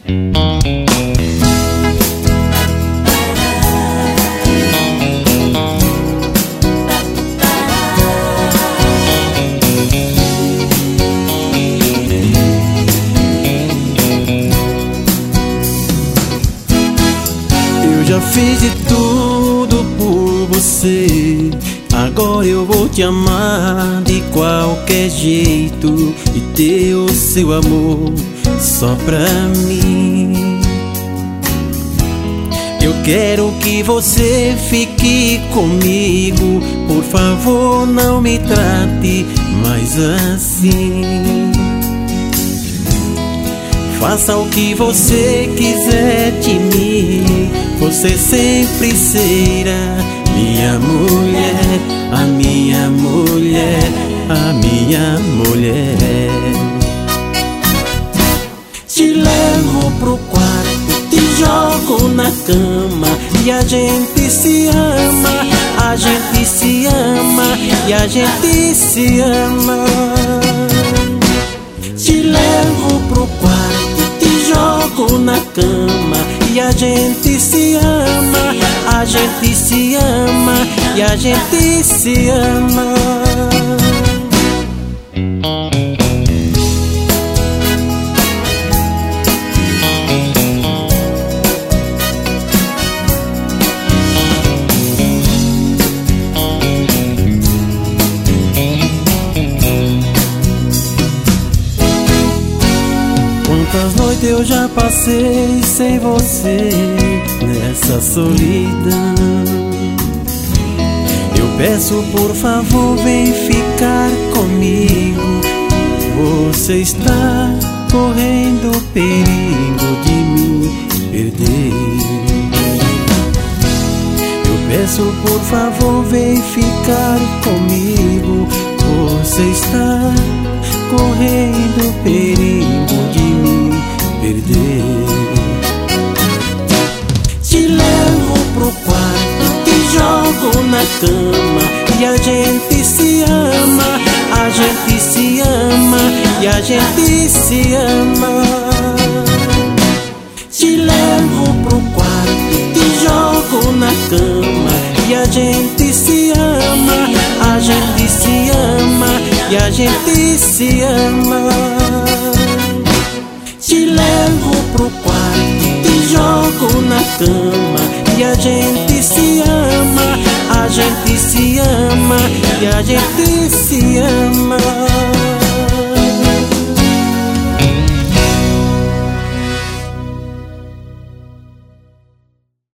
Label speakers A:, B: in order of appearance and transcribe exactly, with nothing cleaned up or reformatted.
A: Já fiz de tudo por você, agora eu vou te amar de qualquer jeito e ter o seu amor só pra mim. Eu quero que você fique comigo, por favor não me trate mais assim. Faça o que você quiser de mim, você sempre será minha mulher, a minha mulher, a minha mulher. Te levo pro quarto, te jogo na cama e a gente se ama, a gente se ama e a gente se ama. Te levo pro quarto, te jogo na cama e a gente se ama, a gente se ama e a gente se ama. Quantas noites eu já passei sem você nessa solidão. Eu peço por favor vem ficar comigo, você está correndo perigo de me perder. Eu peço por favor vem ficar comigo, você está correndo perigo de me perder. Te levo pro quarto, te jogo na cama e a gente se ama, a gente se ama e a gente se ama. Te levo pro quarto, te jogo na cama e a gente se ama, a gente se ama e a gente se ama. Te levo pro quarto, te jogo na cama e a gente se ama, a gente se ama e a gente se ama.